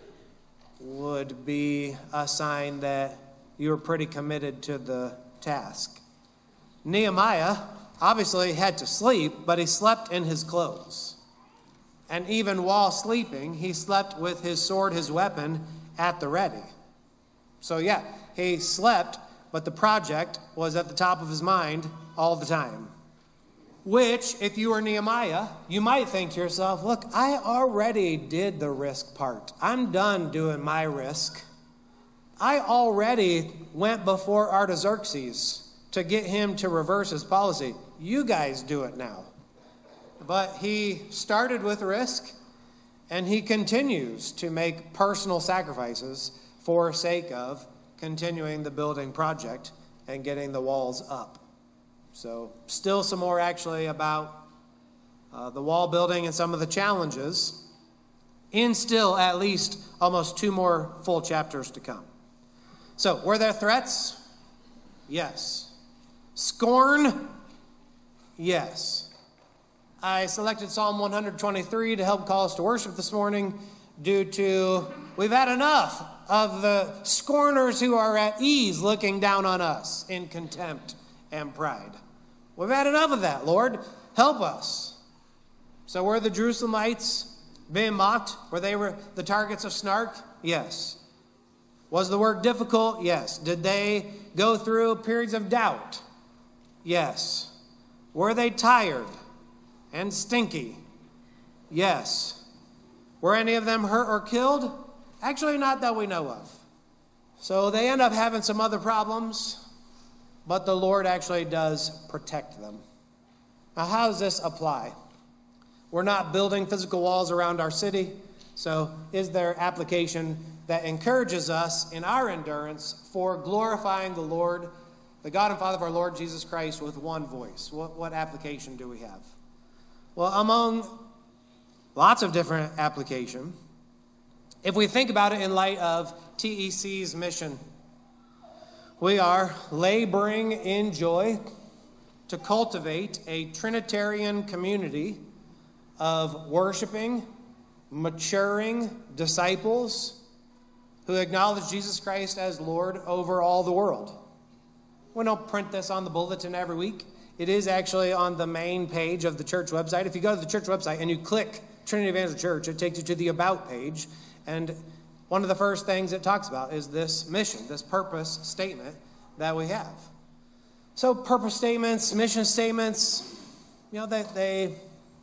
would be a sign that you were pretty committed to the task. Nehemiah obviously had to sleep, but he slept in his clothes. And even while sleeping, he slept with his sword, his weapon, at the ready. So yeah, he slept, but the project was at the top of his mind all the time. Which, if you were Nehemiah, you might think to yourself, look, I already did the risk part. I'm done doing my risk. I already went before Artaxerxes to get him to reverse his policy. You guys do it now. But he started with risk, and he continues to make personal sacrifices for sake of continuing the building project and getting the walls up. So still some more actually about the wall building and some of the challenges in still at least almost 2 more full chapters to come. So were there threats? Yes. Scorn? Yes. I selected Psalm 123 to help call us to worship this morning due to we've had enough of the scorners who are at ease looking down on us in contempt and pride. We've had enough of that, Lord. Help us. So were the Jerusalemites being mocked? Were they the targets of snark? Yes. Was the work difficult? Yes. Did they go through periods of doubt? Yes. Were they tired and stinky? Yes. Were any of them hurt or killed? Actually, not that we know of. So they end up having some other problems, but the Lord actually does protect them. Now, how does this apply? We're not building physical walls around our city, so is there application that encourages us in our endurance for glorifying the Lord, the God and Father of our Lord Jesus Christ, with one voice? What application do we have? Well, among lots of different application, if we think about it in light of TEC's mission, we are laboring in joy to cultivate a Trinitarian community of worshiping, maturing disciples who acknowledge Jesus Christ as Lord over all the world. We don't print this on the bulletin every week. It is actually on the main page of the church website. If you go to the church website and you click Trinity Evangel Church, it takes you to the About page. And one of the first things it talks about is this mission, this purpose statement that we have. So purpose statements, mission statements, they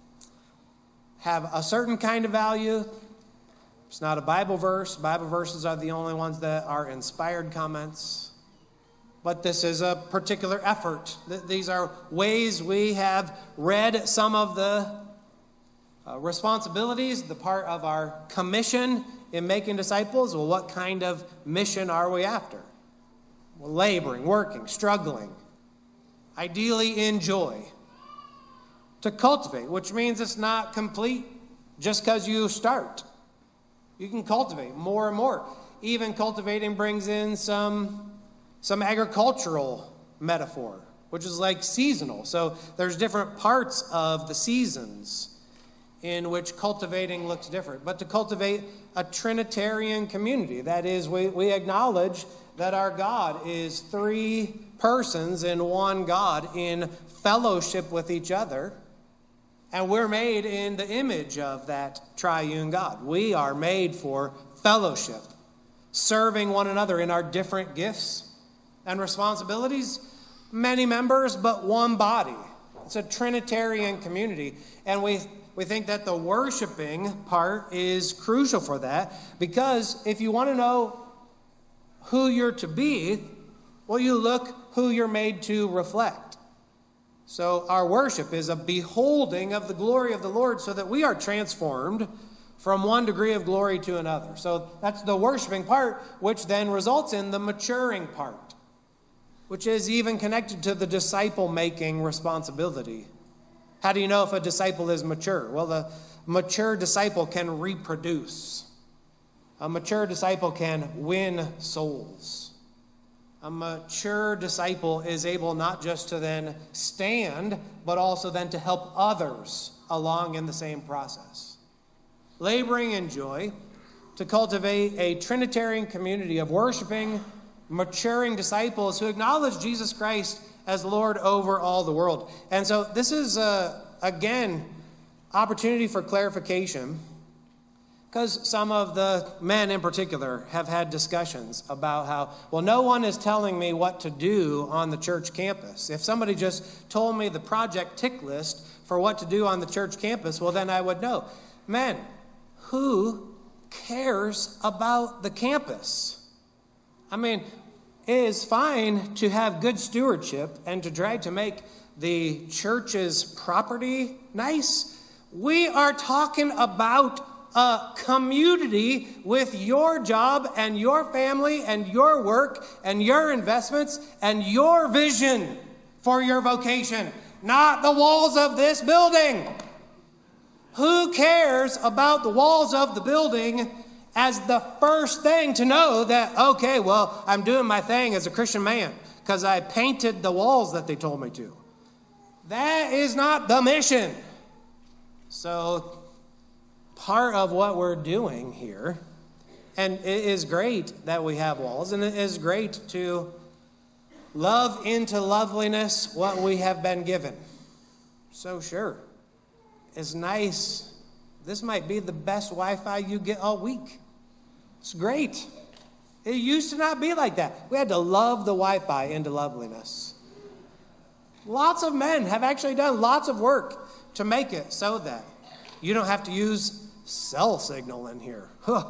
have a certain kind of value. It's not a Bible verse. Bible verses are the only ones that are inspired comments. But this is a particular effort. These are ways we have read some of the responsibilities, the part of our commission in making disciples. Well, what kind of mission are we after? Well, laboring, working, struggling, ideally in joy. To cultivate, which means it's not complete just because you start. You can cultivate more and more. Even cultivating brings in some agricultural metaphor, which is like seasonal. So there's different parts of the seasons in which cultivating looks different. But to cultivate a Trinitarian community, that is, we acknowledge that our God is three persons in one God in fellowship with each other. And we're made in the image of that triune God. We are made for fellowship, serving one another in our different gifts and responsibilities. Many members, but one body. It's a Trinitarian community. And we think that the worshiping part is crucial for that, because if you want to know who you're to be, well, you look who you're made to reflect. So our worship is a beholding of the glory of the Lord so that we are transformed from one degree of glory to another. So that's the worshiping part, which then results in the maturing part, which is even connected to the disciple-making responsibility. How do you know if a disciple is mature? Well, the mature disciple can reproduce. A mature disciple can win souls. A mature disciple is able not just to then stand, but also then to help others along in the same process. Laboring in joy to cultivate a Trinitarian community of worshiping, maturing disciples who acknowledge Jesus Christ as Lord over all the world. And so this is, again, opportunity for clarification, because some of the men in particular have had discussions about how, well, no one is telling me what to do on the church campus. If somebody just told me the project tick list for what to do on the church campus, well, then I would know. Men, who cares about the campus? I mean, it is fine to have good stewardship and to try to make the church's property nice. We are talking about a community with your job and your family and your work and your investments and your vision for your vocation, not the walls of this building. Who cares about the walls of the building as the first thing to know that, okay, well, I'm doing my thing as a Christian man because I painted the walls that they told me to? That is not the mission. So part of what we're doing here, and it is great that we have walls, and it is great to love into loveliness what we have been given. So sure, it's nice. This might be the best Wi-Fi you get all week. It's great. It used to not be like that. We had to love the Wi-Fi into loveliness. Lots of men have actually done lots of work to make it so that you don't have to use cell signal in here. Huh.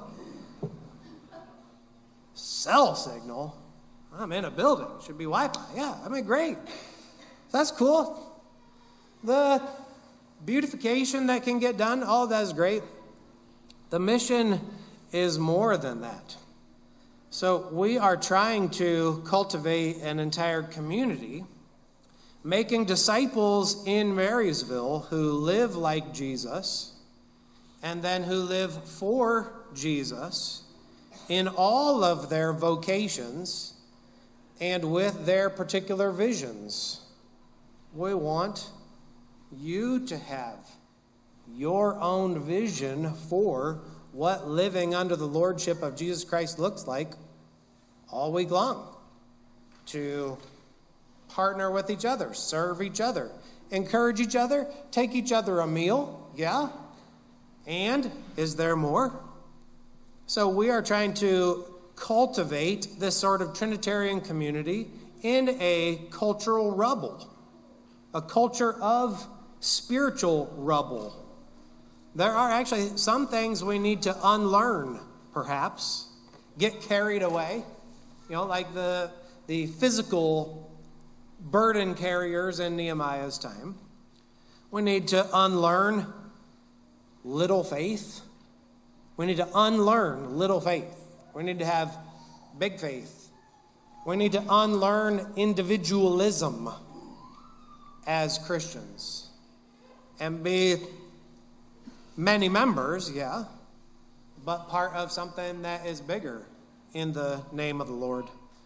Cell signal? I'm in a building. It should be Wi-Fi. Yeah, I mean, great. That's cool. The beautification that can get done, all of that is great. The mission is more than that. So we are trying to cultivate an entire community, making disciples in Marysville who live like Jesus, and then who live for Jesus in all of their vocations and with their particular visions. We want you to have your own vision for what living under the lordship of Jesus Christ looks like all week long. To partner with each other, serve each other, encourage each other, take each other a meal, yeah? And is there more? So we are trying to cultivate this sort of Trinitarian community in a cultural rubble, a culture of spiritual rubble. There are actually some things we need to unlearn, perhaps, get carried away, like the physical burden carriers in Nehemiah's time. We need to unlearn little faith. We need to unlearn little faith. We need to have big faith. We need to unlearn individualism as Christians and be many members, yeah, but part of something that is bigger in the name of the Lord.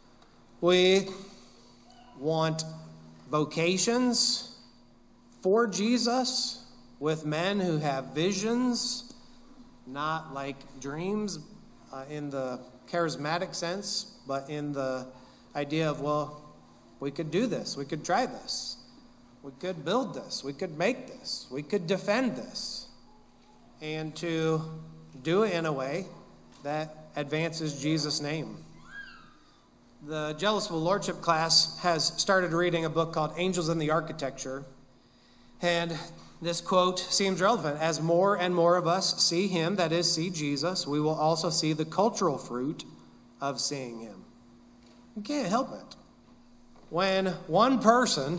We want vocations for Jesus with men who have visions, not like dreams in the charismatic sense, but in the idea of, well, we could do this, we could try this, we could build this, we could make this, we could defend this, and to do it in a way that advances Jesus' name. The Jealousful Lordship class has started reading a book called Angels in the Architecture, and this quote seems relevant. As more and more of us see him, that is, see Jesus, we will also see the cultural fruit of seeing him. You can't help it. When one person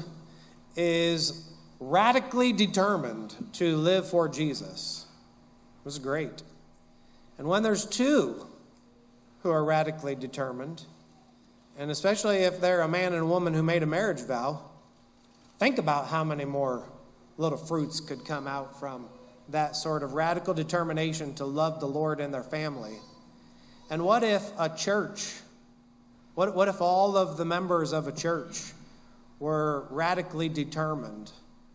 is radically determined to live for Jesus, it was great. And when there's two who are radically determined, and especially if they're a man and a woman who made a marriage vow, think about how many more little fruits could come out from that sort of radical determination to love the Lord and their family. And what if a church, what if all of the members of a church were radically determined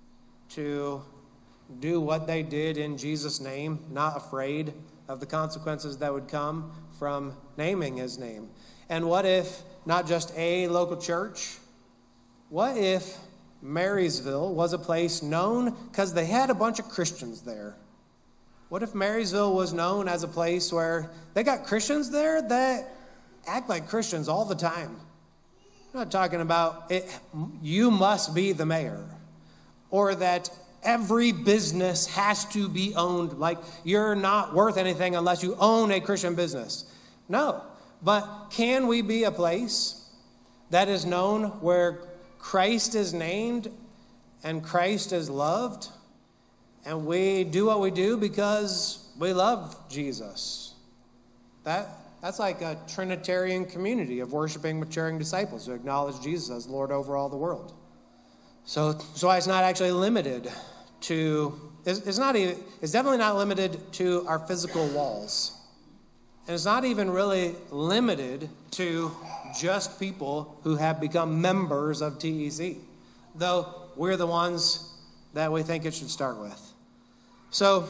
to do what they did in Jesus' name, not afraid of the consequences that would come from naming his name? And what if not just a local church? What if Marysville was a place known because they had a bunch of Christians there? What if Marysville was known as a place where they got Christians there that act like Christians all the time? I'm not talking about it, you must be the mayor, or that every business has to be owned, like you're not worth anything unless you own a Christian business. No, but can we be a place that is known where Christ is named and Christ is loved, and we do what we do because we love Jesus? That's like a Trinitarian community of worshiping, maturing disciples who acknowledge Jesus as Lord over all the world. So it's not actually limited to, it's definitely not limited to our physical walls. And it's not even really limited to just people who have become members of TEC, though we're the ones that we think it should start with. So,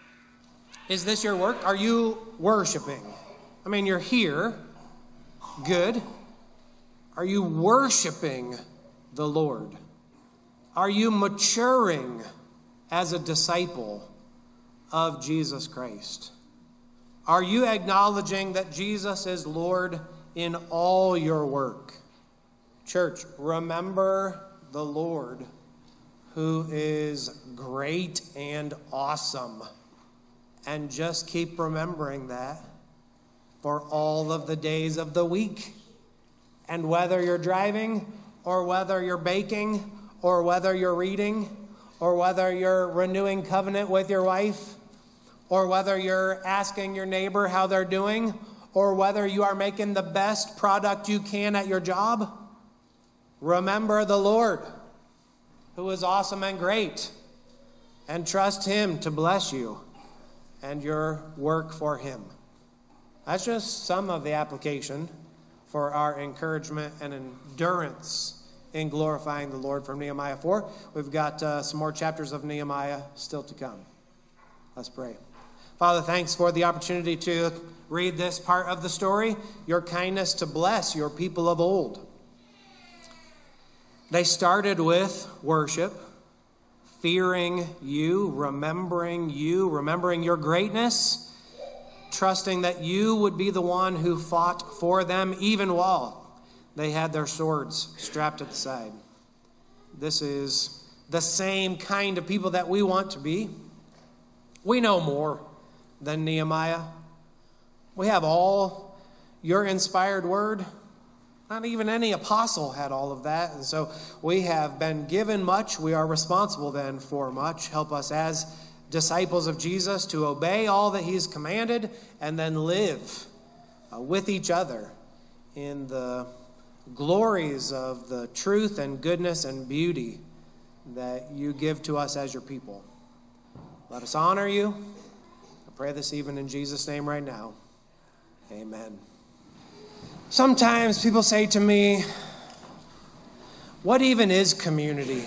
is this your work? Are you worshiping? I mean, you're here. Good. Are you worshiping the Lord? Are you maturing as a disciple of Jesus Christ? Are you acknowledging that Jesus is Lord in all your work? Church, remember the Lord who is great and awesome. And just keep remembering that for all of the days of the week. And whether you're driving, or whether you're baking, or whether you're reading, or whether you're renewing covenant with your wife, or whether you're asking your neighbor how they're doing, or whether you are making the best product you can at your job, remember the Lord, who is awesome and great, and trust him to bless you and your work for him. That's just some of the application for our encouragement and endurance in glorifying the Lord from Nehemiah 4. We've got some more chapters of Nehemiah still to come. Let's pray. Father, thanks for the opportunity to read this part of the story, your kindness to bless your people of old. They started with worship, fearing you, remembering your greatness, trusting that you would be the one who fought for them even while they had their swords strapped at the side. This is the same kind of people that we want to be. We know more than Nehemiah. We have all your inspired word. Not even any apostle had all of that. And so we have been given much. We are responsible then for much. Help us as disciples of Jesus to obey all that he's commanded and then live with each other in the glories of the truth and goodness and beauty that you give to us as your people. Let us honor you. I pray this even in Jesus' name right now. Amen. Sometimes people say to me, what even is community?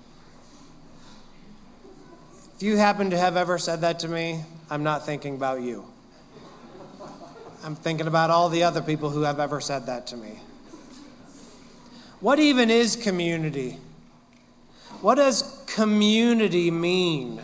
If you happen to have ever said that to me, I'm not thinking about you. I'm thinking about all the other people who have ever said that to me. What even is community? What does community mean?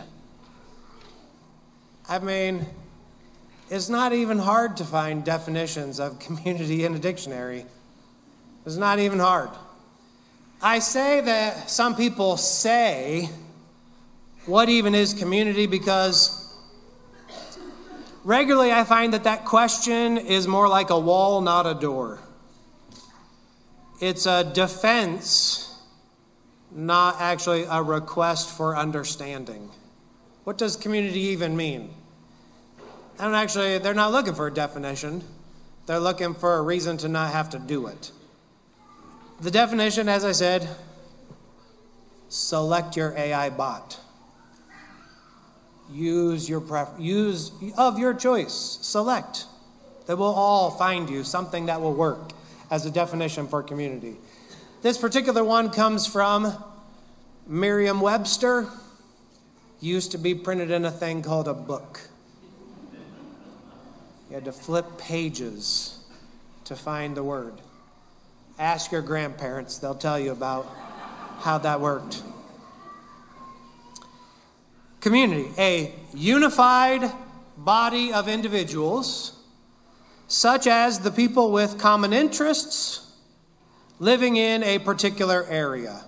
I mean, it's not even hard to find definitions of community in a dictionary. It's not even hard. I say that some people say, what even is community? Because regularly I find that question is more like a wall, not a door. It's a defense, not actually a request for understanding. What does community even mean? And actually, they're not looking for a definition. They're looking for a reason to not have to do it. The definition, as I said, select your AI bot. Use of your choice. Select. They will all find you something that will work as a definition for community. This particular one comes from Merriam-Webster. Used to be printed in a thing called a book. You had to flip pages to find the word. Ask your grandparents. They'll tell you about how that worked. Community, a unified body of individuals, such as the people with common interests living in a particular area.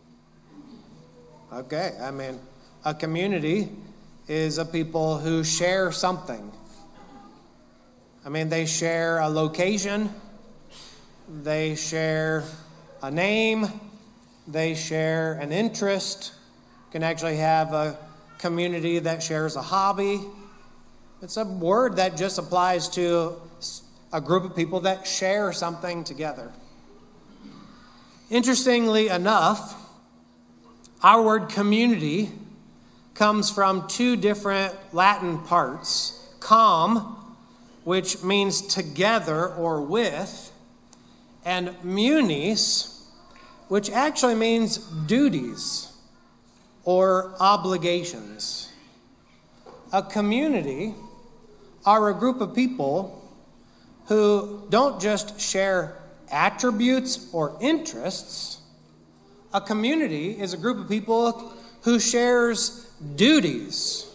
Okay, I mean, a community is a people who share something. I mean, they share a location, they share a name, they share an interest. You can actually have a community that shares a hobby. It's a word that just applies to a group of people that share something together. Interestingly enough, our word community comes from two different Latin parts. Com, which means together or with, and munis, which actually means duties or obligations. A community are a group of people who don't just share attributes or interests. A community is a group of people who shares duties.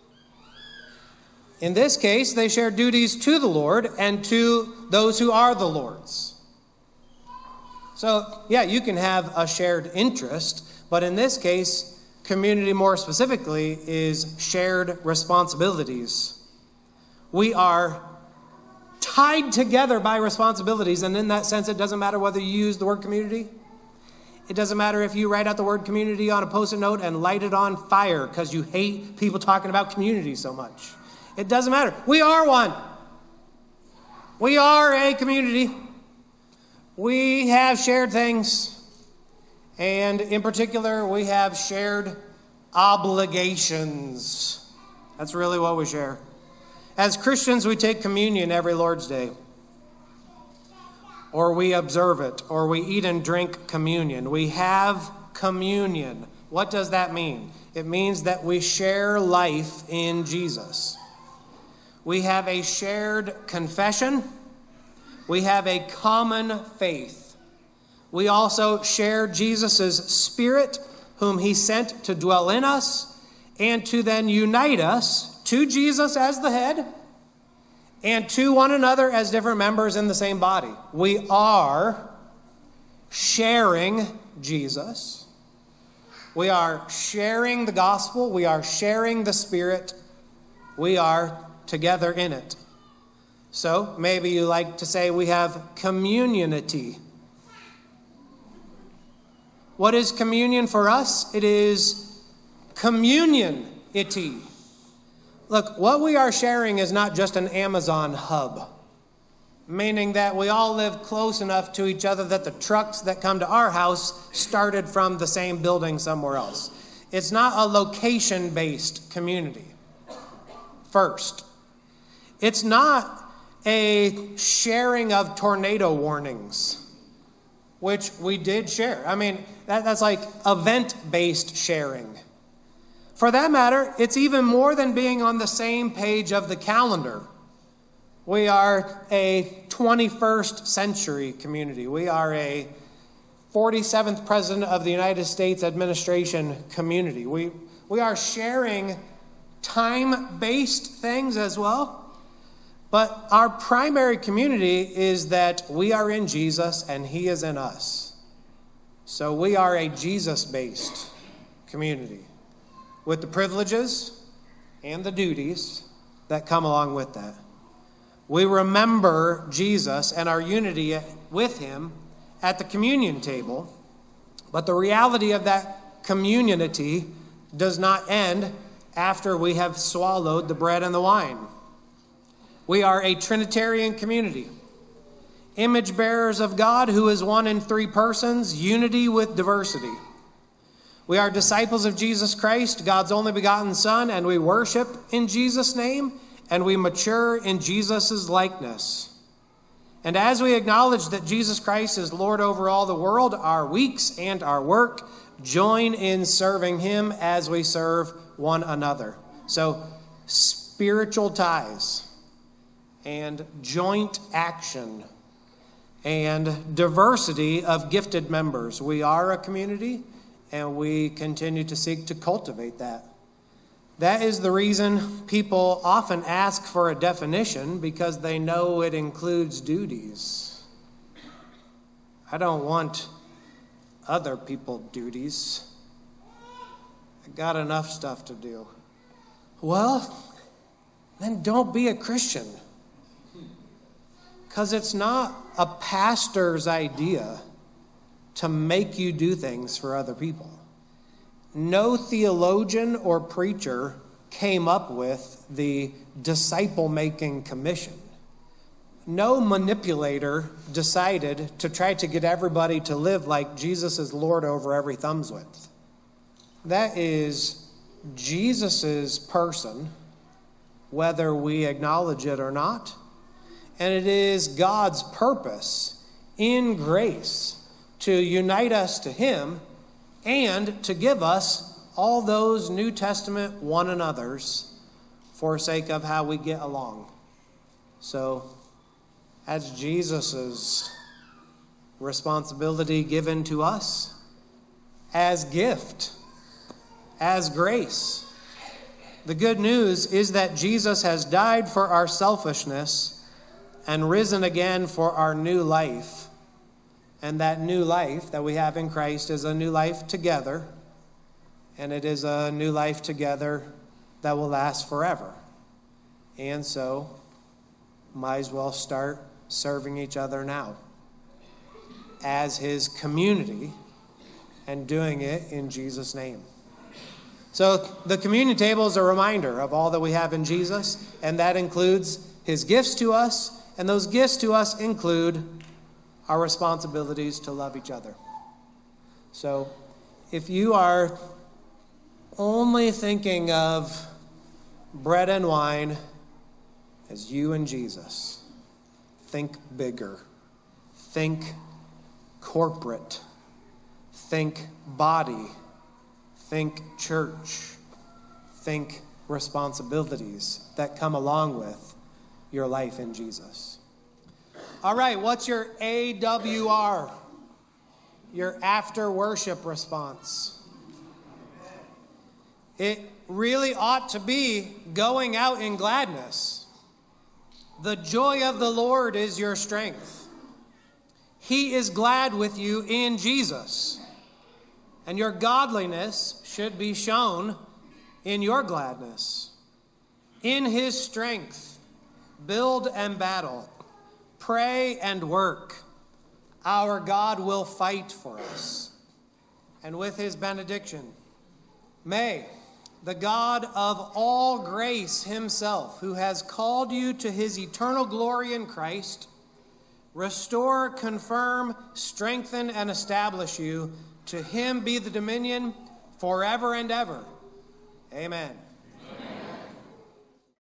In this case, they share duties to the Lord and to those who are the Lord's. So, yeah, you can have a shared interest, but in this case, community more specifically is shared responsibilities. We are tied together by responsibilities, and in that sense, it doesn't matter whether you use the word community. It doesn't matter if you write out the word community on a Post-it note and light it on fire because you hate people talking about community so much. It doesn't matter. We are one. We are a community. We have shared things. And in particular, we have shared obligations. That's really what we share. As Christians, we take communion every Lord's Day. Or we observe it. Or we eat and drink communion. We have communion. What does that mean? It means that we share life in Jesus. We have a shared confession. We have a common faith. We also share Jesus' Spirit, whom he sent to dwell in us, and to then unite us to Jesus as the head, and to one another as different members in the same body. We are sharing Jesus. We are sharing the gospel. We are sharing the Spirit. We are together in it. So maybe you like to say we have communionity. What is communion for us? It is communionity. Look, what we are sharing is not just an Amazon hub, meaning that we all live close enough to each other that the trucks that come to our house started from the same building somewhere else. It's not a location-based community. First, It's not a sharing of tornado warnings, which we did share. I mean, that's like event-based sharing. For that matter, it's even more than being on the same page of the calendar. We are a 21st century community. We are a 47th President of the United States administration community. We are sharing time-based things as well. But our primary community is that we are in Jesus and He is in us. So we are a Jesus-based community with the privileges and the duties that come along with that. We remember Jesus and our unity with Him at the communion table, but the reality of that community does not end after we have swallowed the bread and the wine. We are a Trinitarian community, image bearers of God who is one in three persons, unity with diversity. We are disciples of Jesus Christ, God's only begotten Son, and we worship in Jesus' name, and we mature in Jesus' likeness. And as we acknowledge that Jesus Christ is Lord over all the world, our weeks and our work join in serving Him as we serve one another. So, spiritual ties and joint action and diversity of gifted members. We are a community, and we continue to seek to cultivate that. That is the reason people often ask for a definition, because they know it includes duties. I don't want other people's duties. I got enough stuff to do. Well, then don't be a Christian. Because it's not a pastor's idea to make you do things for other people. No theologian or preacher came up with the disciple-making commission. No manipulator decided to try to get everybody to live like Jesus is Lord over every thumb's width. That is Jesus's person, whether we acknowledge it or not. And it is God's purpose in grace to unite us to Him and to give us all those New Testament one another's for sake of how we get along. So, that's Jesus' responsibility given to us as gift, as grace. The good news is that Jesus has died for our selfishness and risen again for our new life. And that new life that we have in Christ is a new life together. And it is a new life together that will last forever. And so, might as well start serving each other now as His community and doing it in Jesus' name. So the communion table is a reminder of all that we have in Jesus, and that includes His gifts to us, and those gifts to us include our responsibilities to love each other. So if you are only thinking of bread and wine as you and Jesus, think bigger. Think corporate. Think body. Think church. Think responsibilities that come along with your life in Jesus. All right, what's your AWR? Your after worship response. It really ought to be going out in gladness. The joy of the Lord is your strength. He is glad with you in Jesus. And your godliness should be shown in your gladness. In His strength, build and battle. Pray and work. Our God will fight for us. And with His benediction, may the God of all grace Himself, who has called you to His eternal glory in Christ, restore, confirm, strengthen, and establish you. To Him be the dominion forever and ever. Amen.